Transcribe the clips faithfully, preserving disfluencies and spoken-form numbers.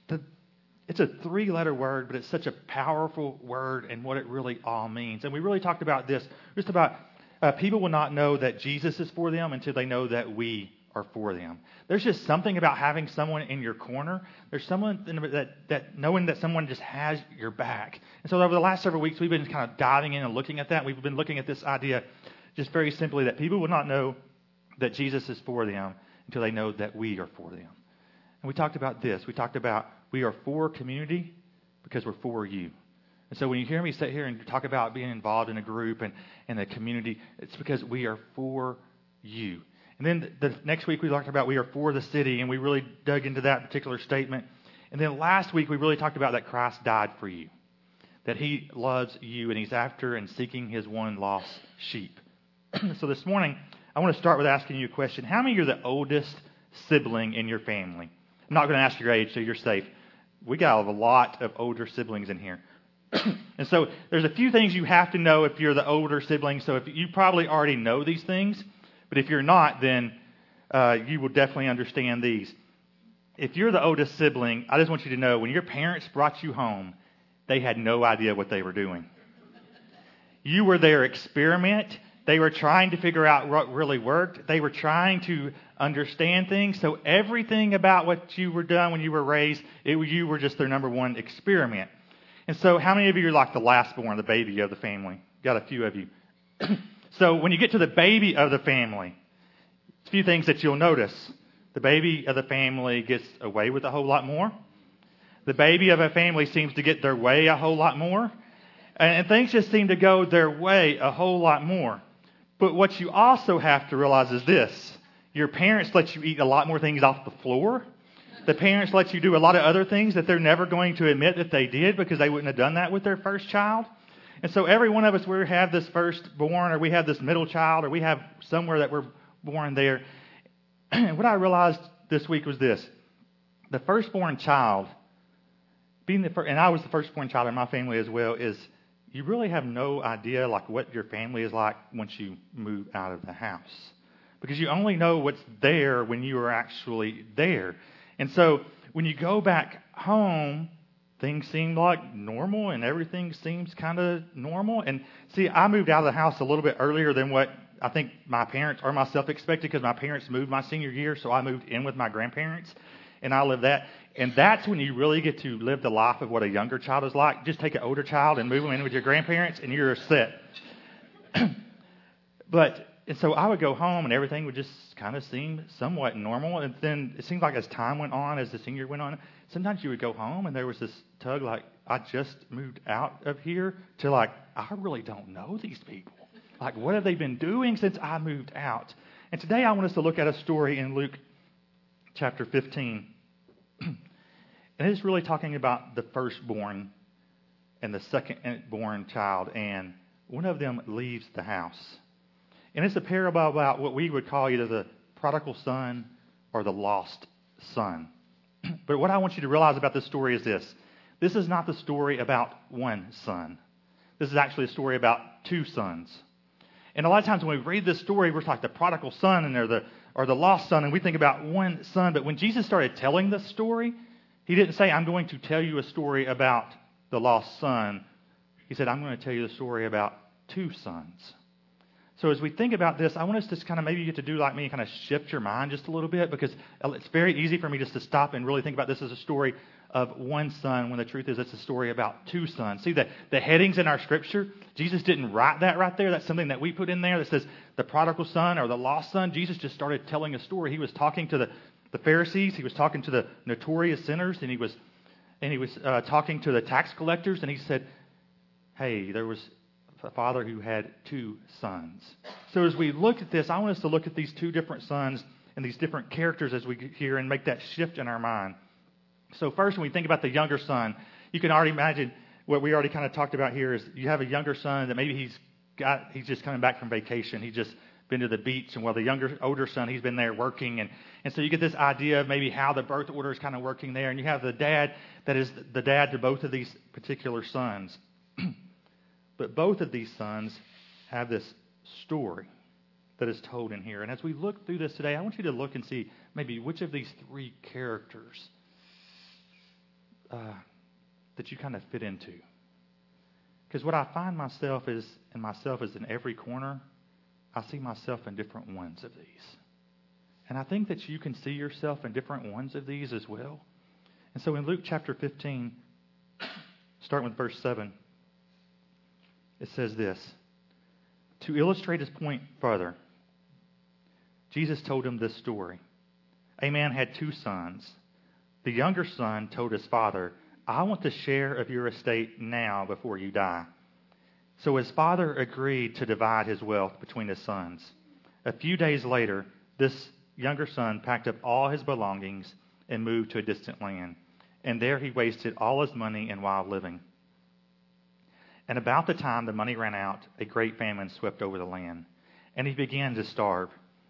the, it's a three-letter word, but it's such a powerful word and what it really all means. And we really talked about this, just about uh, people will not know that Jesus is for them until they know that we are for them. There's just something about having someone in your corner. There's someone that, that knowing that someone just has your back. And so over the last several weeks, we've been kind of diving in and looking at that. We've been looking at this idea just very simply that people will not know that Jesus is for them until they know that we are for them. And we talked about this. We talked about we are for community because we're for you. And so when you hear me sit here and talk about being involved in a group and, and the community, it's because we are for you. And then the next week we talked about we are for the city, and we really dug into that particular statement. And then last week we really talked about that Christ died for you, that he loves you and he's after and seeking his one lost sheep. So this morning I want to start with asking you a question. How many are the oldest sibling in your family? I'm not going to ask your age, so you're safe. We got a lot of older siblings in here. And so there's a few things you have to know if you're the older sibling. So if you probably already know these things, but if you're not, then uh, you will definitely understand these. If you're the oldest sibling, I just want you to know when your parents brought you home, they had no idea what they were doing. You were their experiment. They were trying to figure out what really worked. They were trying to understand things. So everything about what you were done when you were raised, it, you were just their number one experiment. And so how many of you are like the last born, the baby of the family? Got a few of you. So when you get to the baby of the family, a few things that you'll notice. The baby of the family gets away with a whole lot more. The baby of a family seems to get their way a whole lot more. And things just seem to go their way a whole lot more. But what you also have to realize is this. Your parents let you eat a lot more things off the floor. The parents let you do a lot of other things that they're never going to admit that they did because they wouldn't have done that with their first child. And so every one of us, we have this firstborn or we have this middle child or we have somewhere that we're born there. And what I realized this week was this. The firstborn child, being the first, and I was the firstborn child in my family as well, is you really have no idea like what your family is like once you move out of the house. Because you only know what's there when you are actually there. And so when you go back home, things seem like normal and everything seems kind of normal. And see, I moved out of the house a little bit earlier than what I think my parents or myself expected because my parents moved my senior year. So I moved in with my grandparents and I lived that. And that's when you really get to live the life of what a younger child is like. Just take an older child and move them in with your grandparents and you're set. But and so I would go home and everything would just kind of seem somewhat normal. And then it seemed like as time went on, as the senior went on, sometimes you would go home and there was this tug like, I just moved out of here to like, I really don't know these people. Like, what have they been doing since I moved out? And today I want us to look at a story in Luke chapter fifteen. And it's really talking about the firstborn and the second-born child. And one of them leaves the house. And it's a parable about what we would call either the prodigal son or the lost son. But what I want you to realize about this story is this. This is not the story about one son. This is actually a story about two sons. And a lot of times when we read this story, we're like the prodigal son and or the, or the lost son, and we think about one son. But when Jesus started telling this story, he didn't say, I'm going to tell you a story about the lost son. He said, I'm going to tell you the story about two sons. So as we think about this, I want us to kind of maybe get to do like me and kind of shift your mind just a little bit because it's very easy for me just to stop and really think about this as a story of one son when the truth is it's a story about two sons. See, the, the headings in our scripture, Jesus didn't write that right there. That's something that we put in there that says the prodigal son or the lost son. Jesus just started telling a story. He was talking to the, the Pharisees. He was talking to the notorious sinners, and he was, and he was uh, talking to the tax collectors, and he said, hey, there was a father who had two sons. So as we look at this, I want us to look at these two different sons and these different characters as we get here and make that shift in our mind. So first, when we think about the younger son, you can already imagine what we already kind of talked about here is you have a younger son that maybe he's got, he's just coming back from vacation. He's just been to the beach. And while the younger, older son, he's been there working. And, and so you get this idea of maybe how the birth order is kind of working there. And you have the dad that is the dad to both of these particular sons. But both of these sons have this story that is told in here. And as we look through this today, I want you to look and see maybe which of these three characters uh, that you kind of fit into. Because what I find myself is, and myself is in every corner, I see myself in different ones of these. And I think that you can see yourself in different ones of these as well. And so in Luke chapter fifteen, starting with verse seven, it says this. To illustrate his point further, Jesus told him this story. A man had two sons. The younger son told his father, I want the share of your estate now before you die. So his father agreed to divide his wealth between his sons. A few days later, this younger son packed up all his belongings and moved to a distant land. And there he wasted all his money in wild living. And about the time the money ran out, a great famine swept over the land, and he began to starve.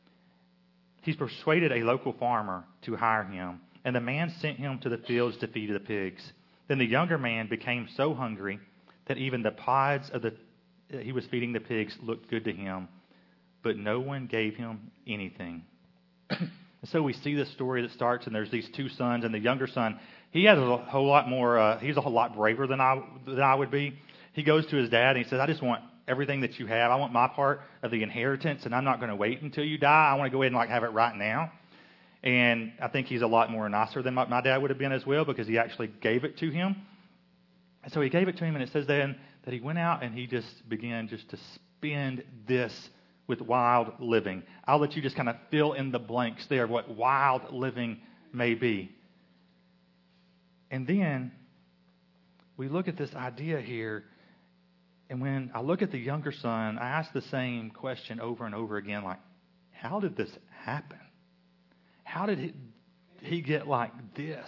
He persuaded a local farmer to hire him, and the man sent him to the fields to feed the pigs. Then the younger man became so hungry that even the pods of the he was feeding the pigs looked good to him, but no one gave him anything. So we see this story that starts, and there's these two sons, and the younger son, he has a whole lot more, uh, he's a whole lot braver than I than I would be. He goes to his dad, and he says, I just want everything that you have. I want my part of the inheritance, and I'm not going to wait until you die. I want to go ahead and like have it right now. And I think he's a lot more nicer than my, my dad would have been as well, because he actually gave it to him. And so he gave it to him, and it says then that he went out and he just began just to spend this with wild living. I'll let you just kind of fill in the blanks there of what wild living may be. And then we look at this idea here, and when I look at the younger son, I ask the same question over and over again, like, how did this happen? How did he, he get like this?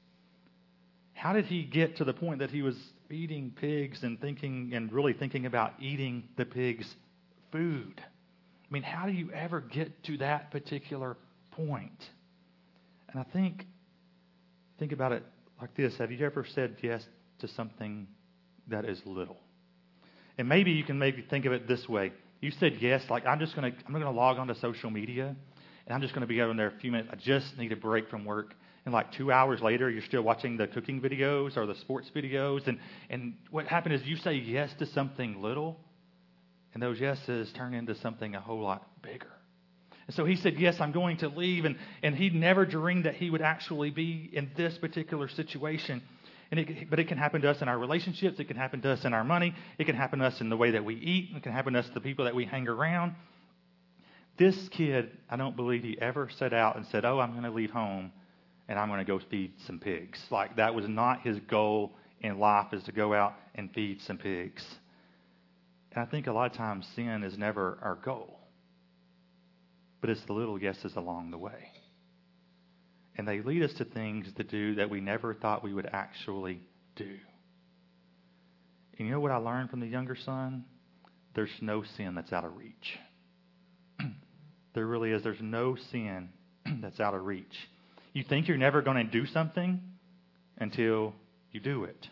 How did he get to the point that he was feeding pigs and thinking and really thinking about eating the pigs' food? I mean, how do you ever get to that particular point? And I think, think about it like this. Have you ever said yes to something that is little? And maybe you can maybe think of it this way. You said yes, like I'm just going to I'm going to log onto social media, and I'm just going to be out in there a few minutes. I just need a break from work. And like two hours later, you're still watching the cooking videos or the sports videos. And, and what happened is you say yes to something little, and those yeses turn into something a whole lot bigger. And so he said, yes, I'm going to leave. And, and he never dreamed that he would actually be in this particular situation. And it, but it can happen to us in our relationships. It can happen to us in our money. It can happen to us in the way that we eat. It can happen to us, the people that we hang around. This kid, I don't believe he ever set out and said, oh, I'm going to leave home and I'm going to go feed some pigs. Like that was not his goal in life, is to go out and feed some pigs. And I think a lot of times sin is never our goal. But it's the little yeses along the way. And they lead us to things to do that we never thought we would actually do. And you know what I learned from the younger son? There's no sin that's out of reach. There really is. There's no sin that's out of reach. You think you're never going to do something until you do it.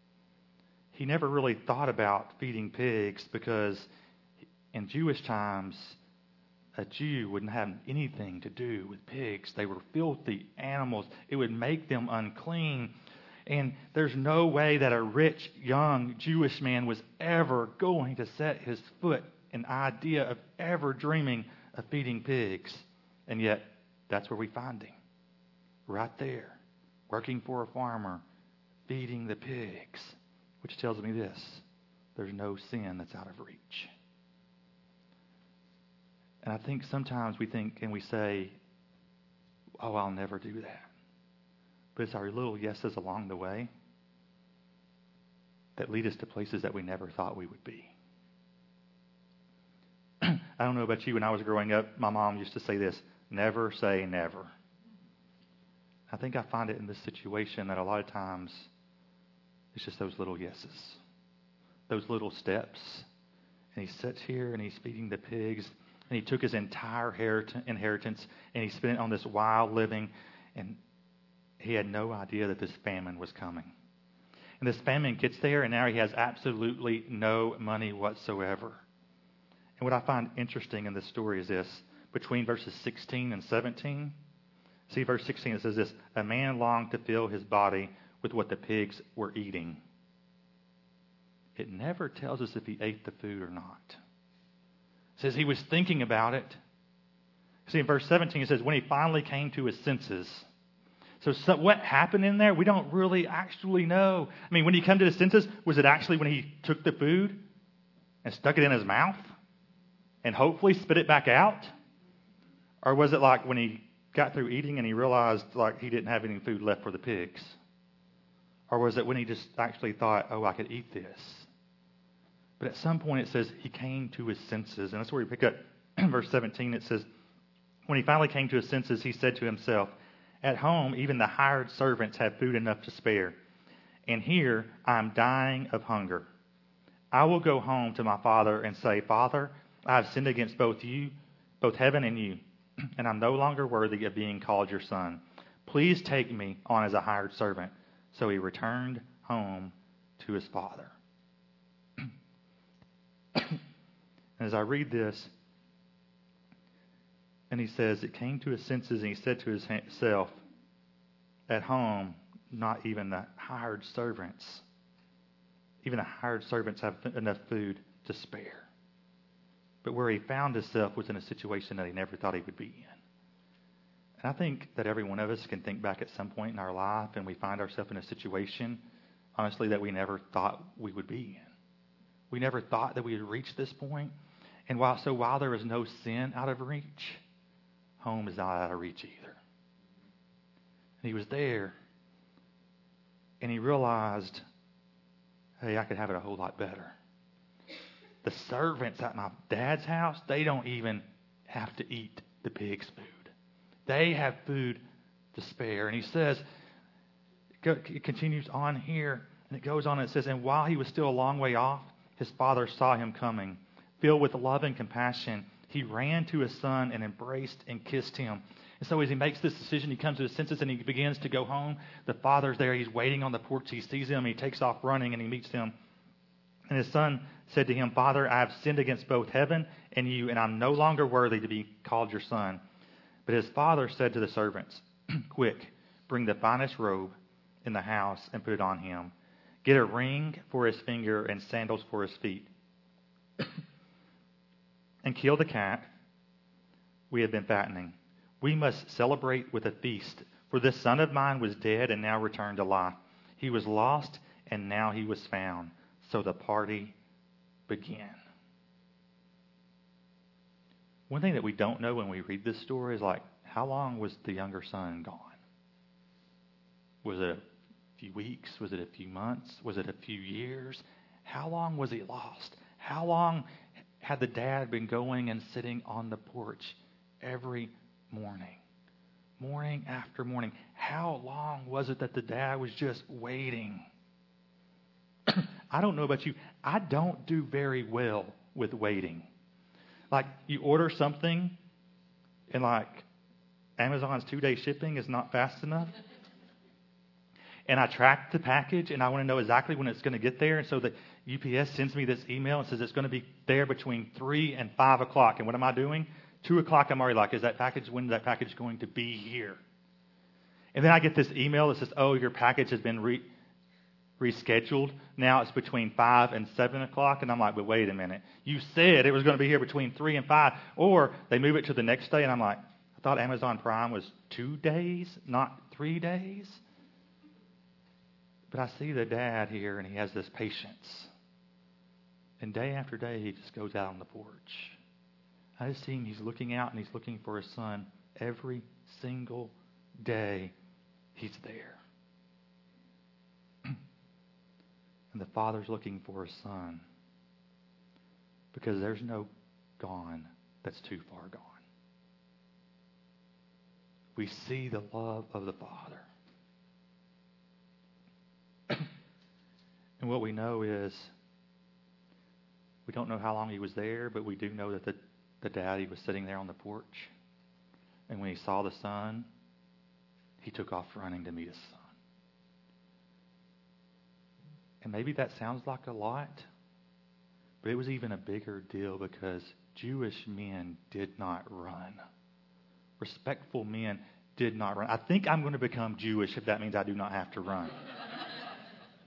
He never really thought about feeding pigs because in Jewish times, a Jew wouldn't have anything to do with pigs. They were filthy animals. It would make them unclean. And there's no way that a rich, young Jewish man was ever going to set his foot an idea of ever dreaming of feeding pigs. And yet, that's where we find him. Right there, working for a farmer, feeding the pigs. Which tells me this: there's no sin that's out of reach. And I think sometimes we think and we say, oh, I'll never do that. But it's our little yeses along the way that lead us to places that we never thought we would be. I don't know about you, when I was growing up, my mom used to say this, never say never. I think I find it in this situation that a lot of times it's just those little yeses, those little steps. And he sits here and he's feeding the pigs. And he took his entire inheritance and he spent it on this wild living. And he had no idea that this famine was coming. And this famine gets there, and now he has absolutely no money whatsoever. And what I find interesting in this story is this: between verses sixteen and seventeen, see verse sixteen, it says this: a man longed to fill his body with what the pigs were eating. It never tells us if he ate the food or not. It says he was thinking about it. See, in verse seventeen, it says, when he finally came to his senses. So, so what happened in there, we don't really actually know. I mean, when he came to his senses, was it actually when he took the food and stuck it in his mouth and hopefully spit it back out? Or was it like when he got through eating and he realized like he didn't have any food left for the pigs? Or was it when he just actually thought, oh, I could eat this? But at some point it says he came to his senses. And that's where we pick up verse seventeen. It says, when he finally came to his senses, he said to himself, at home, even the hired servants have food enough to spare. And here I am dying of hunger. I will go home to my father and say, Father, I have sinned against both you, both heaven and you, and I'm no longer worthy of being called your son. Please take me on as a hired servant. So he returned home to his father. And as I read this, and he says, it came to his senses, and he said to himself, at home, not even the hired servants, even the hired servants have enough food to spare. But where he found himself was in a situation that he never thought he would be in. And I think that every one of us can think back at some point in our life and we find ourselves in a situation, honestly, that we never thought we would be in. We never thought that we would reach this point. And while so while there is no sin out of reach, home is not out of reach either. And he was there, and he realized, hey, I could have it a whole lot better. The servants at my dad's house, they don't even have to eat the pig's food. They have food to spare. And he says, it continues on here, and it goes on, and it says, and while he was still a long way off, his father saw him coming. Filled with love and compassion, he ran to his son and embraced and kissed him. And so as he makes this decision, he comes to his senses and he begins to go home. The father's there. He's waiting on the porch. He sees him. He takes off running and he meets him. And his son said to him, Father, I have sinned against both heaven and you, and I'm no longer worthy to be called your son. But his father said to the servants, quick, bring the finest robe in the house and put it on him. Get a ring for his finger and sandals for his feet. And kill the cat we have been fattening. We must celebrate with a feast, for this son of mine was dead and now returned to life. He was lost and now he was found. So the party began. One thing that we don't know when we read this story is like, how long was the younger son gone? Was it a few weeks? Was it a few months? Was it a few years? How long was he lost? How long had the dad been going and sitting on the porch every morning? Morning after morning. How long was it that the dad was just waiting? I don't know about you. I don't do very well with waiting. Like, you order something and like Amazon's two-day shipping is not fast enough. And I track the package, and I want to know exactly when it's going to get there. And so the U P S sends me this email and says it's going to be there between three and five o'clock. And what am I doing? two o'clock, I'm already like, is that package, when is that package going to be here? And then I get this email that says, oh, your package has been re- rescheduled. Now it's between five and seven o'clock. And I'm like, but wait a minute. You said it was going to be here between three and five. Or they move it to the next day, and I'm like, I thought Amazon Prime was two days, not three days. But I see the dad here, and he has this patience. And day after day, he just goes out on the porch. I just see him, he's looking out, and he's looking for his son. Every single day, he's there. And the father's looking for his son. Because there's no gone that's too far gone. We see the love of the Father. And what we know is, we don't know how long he was there, but we do know that the, the daddy was sitting there on the porch. And when he saw the son, he took off running to meet his son. And maybe that sounds like a lot, but it was even a bigger deal because Jewish men did not run. Respectful men did not run. I think I'm going to become Jewish if that means I do not have to run.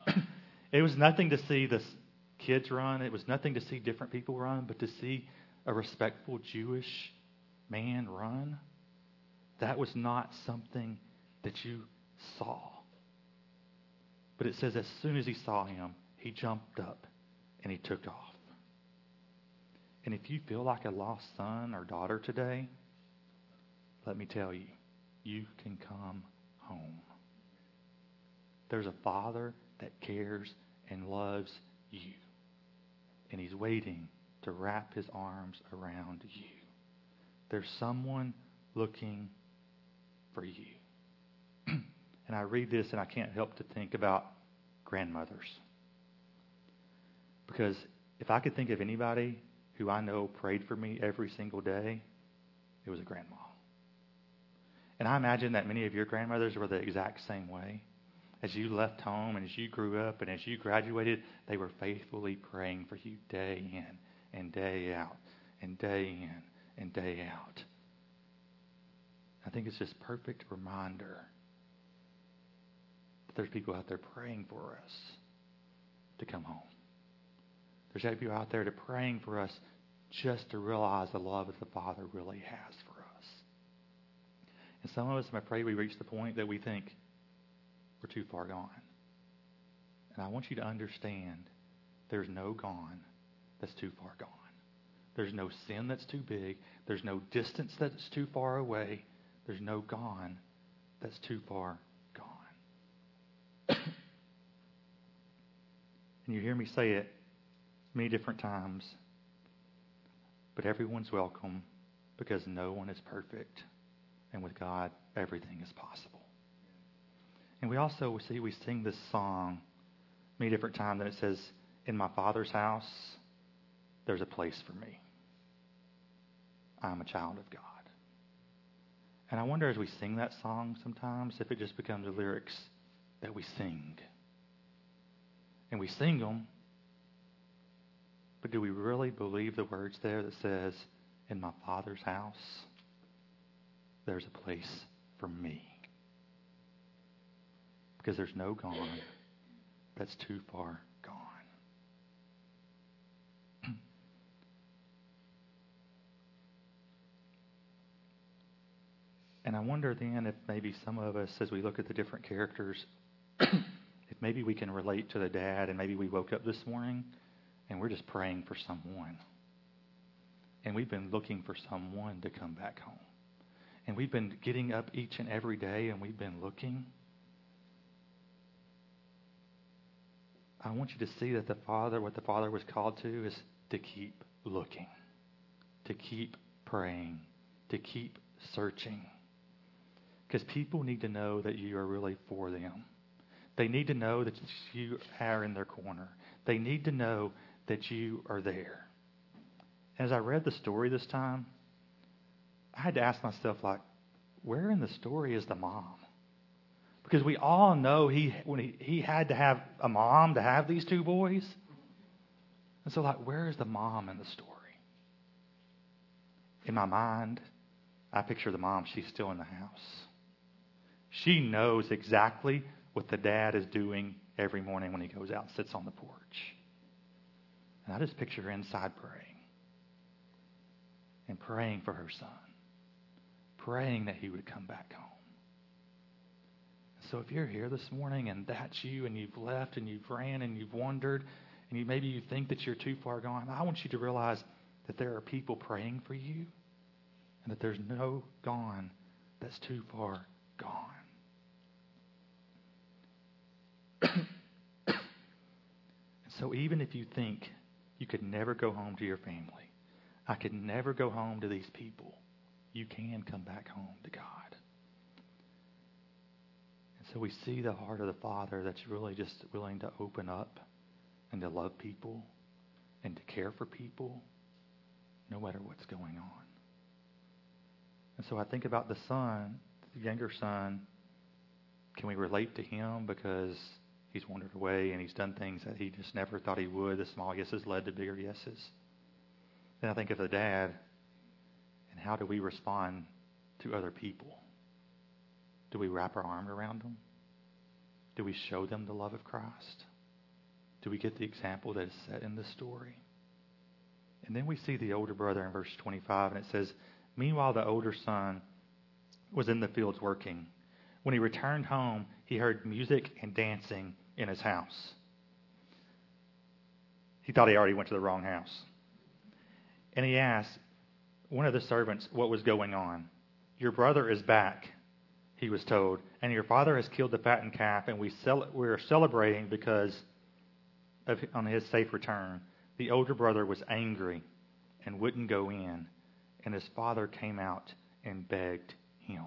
It was nothing to see the kids run. It was nothing to see different people run, but to see a respectful Jewish man run, that was not something that you saw. But it says as soon as he saw him, he jumped up and he took off. And if you feel like a lost son or daughter today, let me tell you, you can come home. There's a Father that cares and loves you. And He's waiting to wrap His arms around you. There's someone looking for you. And I read this and I can't help to think about grandmothers. Because if I could think of anybody who I know prayed for me every single day, it was a grandma. And I imagine that many of your grandmothers were the exact same way. As you left home and as you grew up and as you graduated, they were faithfully praying for you day in and day out and day in and day out. I think it's just perfect reminder that there's people out there praying for us to come home. There's people out there to praying for us just to realize the love that the Father really has for us. And some of us, I'm afraid, we reach the point that we think we're too far gone. And I want you to understand there's no gone that's too far gone. There's no sin that's too big. There's no distance that's too far away. There's no gone that's too far gone. And you hear me say it many different times, but everyone's welcome because no one is perfect. And with God, everything is possible. And we also we see we sing this song many different times, and it says, "In my Father's house, there's a place for me. I'm a child of God." And I wonder as we sing that song sometimes if it just becomes the lyrics that we sing. And we sing them, but do we really believe the words there that says, "In my Father's house, there's a place for me"? Because there's no gone that's too far gone. And I wonder then if maybe some of us, as we look at the different characters, if maybe we can relate to the dad, and maybe we woke up this morning and we're just praying for someone. And we've been looking for someone to come back home. And we've been getting up each and every day and we've been looking. I want you to see that the Father, what the Father was called to is to keep looking, to keep praying, to keep searching. Because people need to know that you are really for them. They need to know that you are in their corner. They need to know that you are there. As I read the story this time, I had to ask myself, like, where in the story is the mom? Because we all know he when he, he had to have a mom to have these two boys. And so, like, where is the mom in the story? In my mind, I picture the mom. She's still in the house. She knows exactly what the dad is doing every morning when he goes out and sits on the porch. And I just picture her inside praying. And praying for her son. Praying that he would come back home. So if you're here this morning and that's you and you've left and you've ran and you've wandered and you maybe you think that you're too far gone, I want you to realize that there are people praying for you and that there's no gone that's too far gone. So even if you think you could never go home to your family, I could never go home to these people, you can come back home to God. And so we see the heart of the Father that's really just willing to open up and to love people and to care for people no matter what's going on. And so I think about the son, the younger son. Can we relate to him because he's wandered away and he's done things that he just never thought he would? The small yeses led to bigger yeses. Then I think of the dad, and how do we respond to other people? Do we wrap our arm around them? Do we show them the love of Christ? do we get the example that is set in this story? And then we see the older brother in verse twenty-five, and it says, "Meanwhile, the older son was in the fields working. When he returned home, he heard music and dancing in his house." He thought he already went to the wrong house. And he asked one of the servants what was going on. "Your brother is back," he was told, "and your father has killed the fattened calf, and we cel- we are celebrating because of on his safe return." The older brother was angry and wouldn't go in, and his father came out and begged him.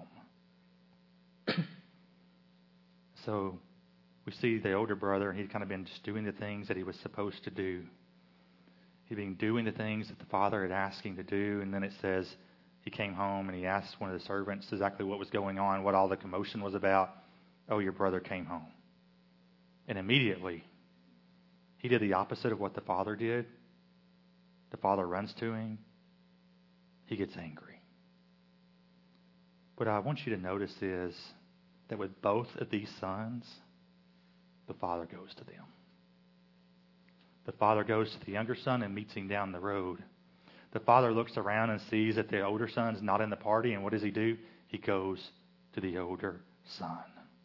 So we see the older brother, he'd kind of been just doing the things that he was supposed to do. He'd been doing the things that the father had asked him to do, and then it says he came home and he asked one of the servants exactly what was going on, what all the commotion was about. "Oh, your brother came home." And immediately, he did the opposite of what the father did. The father runs to him. He gets angry. What I want you to notice is that with both of these sons, the father goes to them. The father goes to the younger son and meets him down the road. The father looks around and sees that the older son's not in the party, and what does he do? He goes to the older son.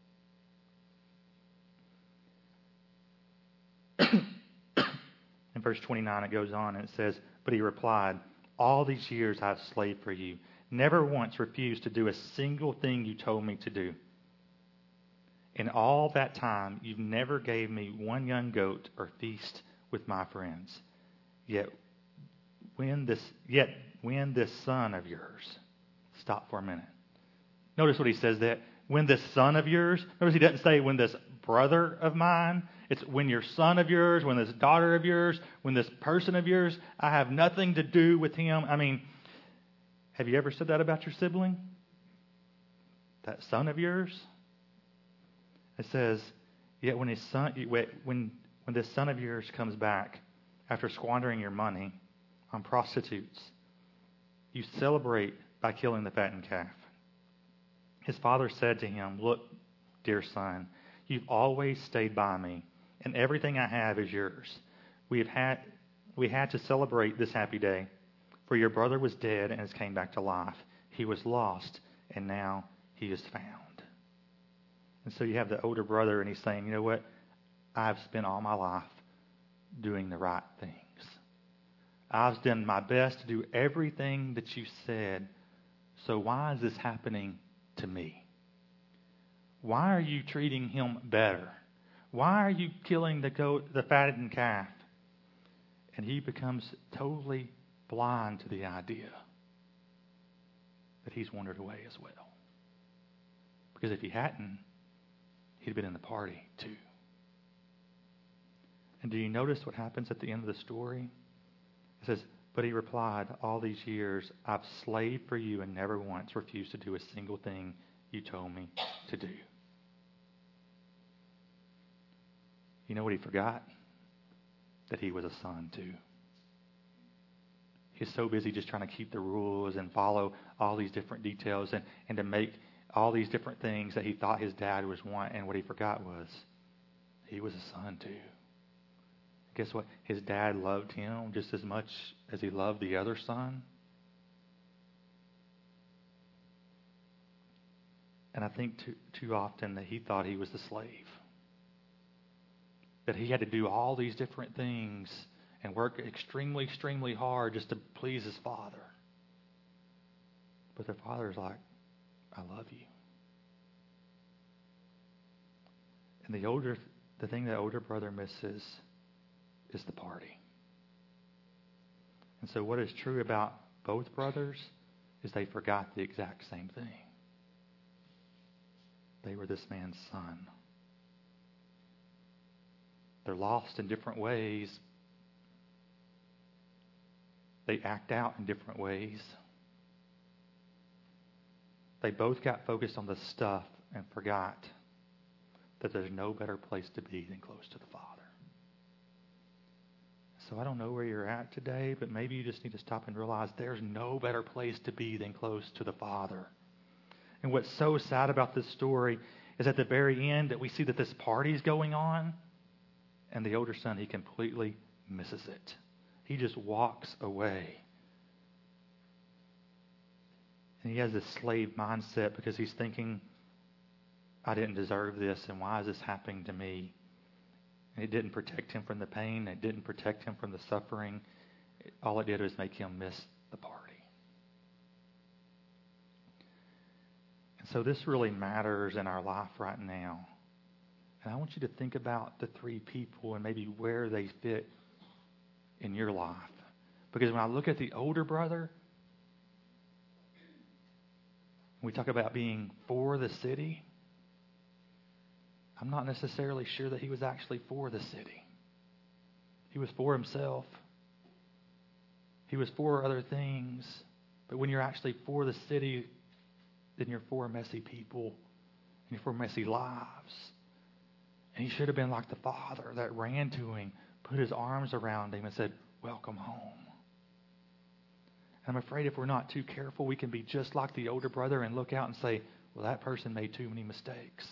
In verse twenty-nine, it goes on and it says, "But he replied, 'All these years I've slaved for you, never once refused to do a single thing you told me to do. In all that time, you've never gave me one young goat or feast with my friends. Yet when this, yet when this son of yours,'" stop for a minute. Notice what he says that, "when this son of yours," notice he doesn't say when this brother of mine. It's when your son of yours, when this daughter of yours, when this person of yours, I have nothing to do with him. I mean, have you ever said that about your sibling? That son of yours? It says, "Yet when his son, when when this son of yours comes back after squandering your money on prostitutes, you celebrate by killing the fattened calf." His father said to him, "Look, dear son, you've always stayed by me, and everything I have is yours. We have had we had to celebrate this happy day, for your brother was dead and has came back to life. He was lost, and now he is found." And so you have the older brother, and he's saying, "You know what? I've spent all my life doing the right things. I've done my best to do everything that you said. So why is this happening to me? Why are you treating him better? Why are you killing the goat, the fattened calf?" And he becomes totally blind to the idea that he's wandered away as well. Because if he hadn't, he'd been in the party too. And do you notice what happens at the end of the story? It says, "But he replied, 'All these years I've slaved for you and never once refused to do a single thing you told me to do.'" You know what he forgot? That he was a son too. He's so busy just trying to keep the rules and follow all these different details and, and to make all these different things that he thought his dad was wanting. And what he forgot was he was a son too. Guess what? His dad loved him just as much as he loved the other son. And I think too, too often that he thought he was the slave. That he had to do all these different things and work extremely, extremely hard just to please his father. But the father's like, "I love you." And the older, the thing the older brother misses is the party. And so what is true about both brothers is they forgot the exact same thing. They were this man's son. They're lost in different ways. They act out in different ways. They both got focused on the stuff and forgot that there's no better place to be than close to the Father. So I don't know where you're at today, but maybe you just need to stop and realize there's no better place to be than close to the Father. And what's so sad about this story is at the very end that we see that this party's going on. And the older son, he completely misses it. He just walks away. And he has this slave mindset because he's thinking, I didn't deserve this, and why is this happening to me? And it didn't protect him from the pain. It didn't protect him from the suffering. It, all it did was make him miss the party. And so this really matters in our life right now. And I want you to think about the three people and maybe where they fit in your life. Because when I look at the older brother, we talk about being for the city. I'm not necessarily sure that he was actually for the city. He was for himself. He was for other things. But when you're actually for the city, then you're for messy people. And you're for messy lives. And he should have been like the father that ran to him, put his arms around him and said, welcome home. And I'm afraid if we're not too careful, we can be just like the older brother and look out and say, well, that person made too many mistakes.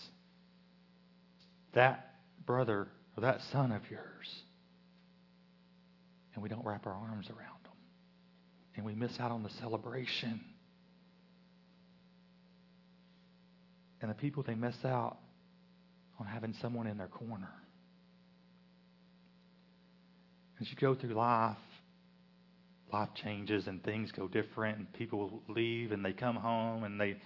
That brother or that son of yours. And we don't wrap our arms around them. And we miss out on the celebration. And the people, they miss out on having someone in their corner. As you go through life, life changes and things go different and people leave and they come home and they...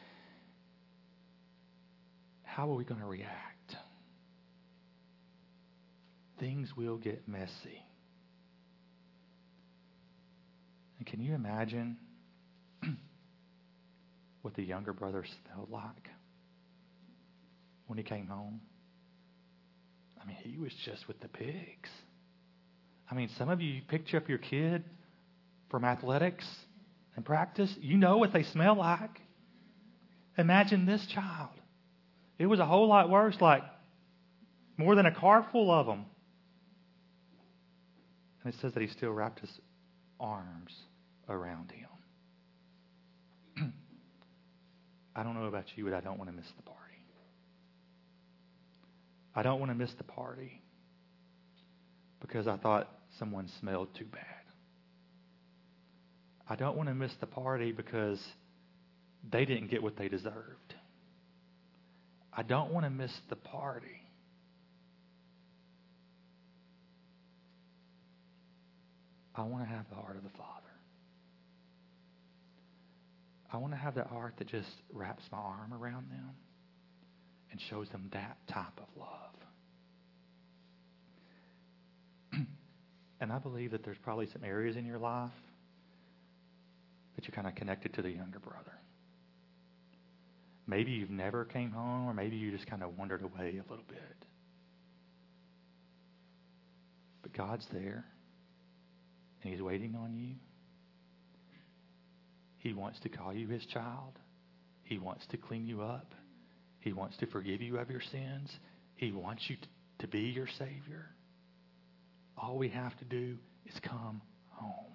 How are we going to react? Things will get messy. And can you imagine what the younger brother smelled like when he came home? I mean, he was just with the pigs. I mean, some of you picked up your kid from athletics and practice. You know what they smell like. Imagine this child. It was a whole lot worse, like more than a car full of them. And it says that he still wrapped his arms around him. I don't know about you, but I don't want to miss the party. I don't want to miss the party because I thought someone smelled too bad. I don't want to miss the party because they didn't get what they deserved. I don't want to miss the party I want to have the heart of the Father. I want to have that heart that just wraps my arm around them and shows them that type of love. And I believe that there's probably some areas in your life that you're kind of connected to the younger brother. Maybe you've never came home, or maybe you just kind of wandered away a little bit. But God's there, and He's waiting on you. He wants to call you His child. He wants to clean you up. He wants to forgive you of your sins. He wants you to be your Savior. All we have to do is come home.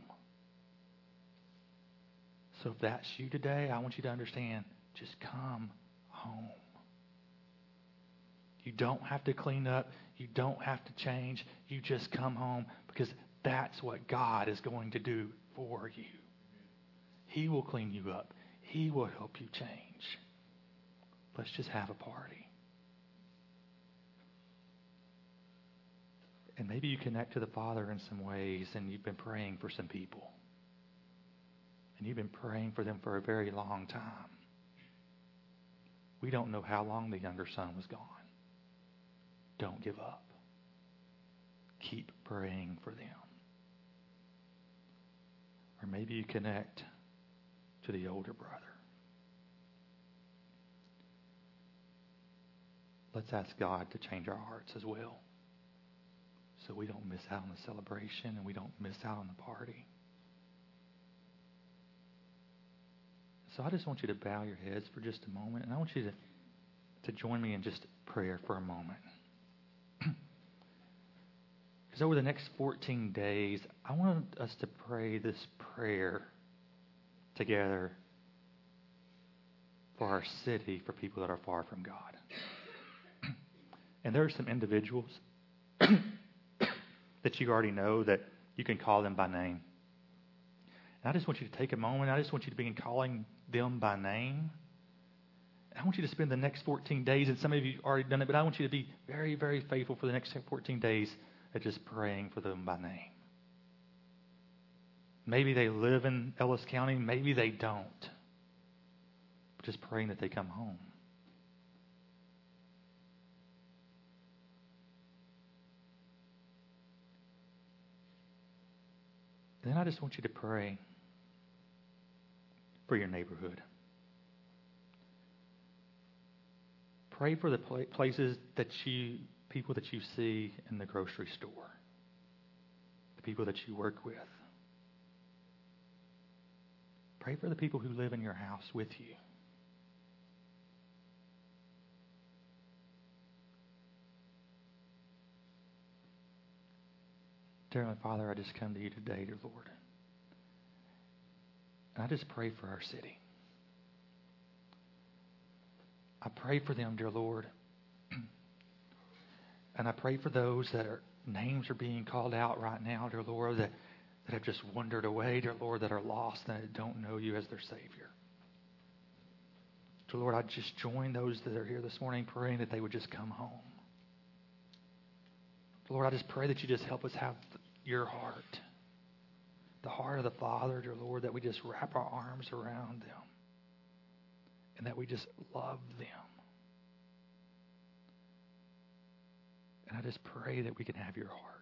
So if that's you today, I want you to understand, just come home. You don't have to clean up. You don't have to change. You just come home, because that's what God is going to do for you. He will clean you up. He will help you change. Let's just have a party. And maybe you connect to the Father in some ways, and you've been praying for some people. And you've been praying for them for a very long time. We don't know how long the younger son was gone. Don't give up. Keep praying for them. Or maybe you connect to the older brother. Let's ask God to change our hearts as well, so we don't miss out on the celebration and we don't miss out on the party. So I just want you to bow your heads for just a moment, and I want you to, to join me in just prayer for a moment. Because over the next fourteen days, I want us to pray this prayer together for our city, for people that are far from God. And there are some individuals that you already know, that you can call them by name. And I just want you to take a moment. I just want you to begin calling them by name. I want you to spend the next fourteen days, and some of you have already done it, but I want you to be very, very faithful for the next fourteen days at just praying for them by name. Maybe they live in Ellis County, maybe they don't. But just praying that they come home. Then I just want you to pray for your neighborhood. Pray for the places that you, people that you see in the grocery store, the people that you work with. Pray for the people who live in your house with you. Dear Heavenly Father, I just come to you today, dear Lord. And I just pray for our city. I pray for them, dear Lord. And I pray for those that are names are being called out right now, dear Lord, that, that have just wandered away, dear Lord, that are lost and that don't know you as their Savior. Dear Lord, I just join those that are here this morning praying that they would just come home. Lord, I just pray that you just help us have your heart, the heart of the Father, dear Lord, that we just wrap our arms around them and that we just love them. And I just pray that we can have your heart.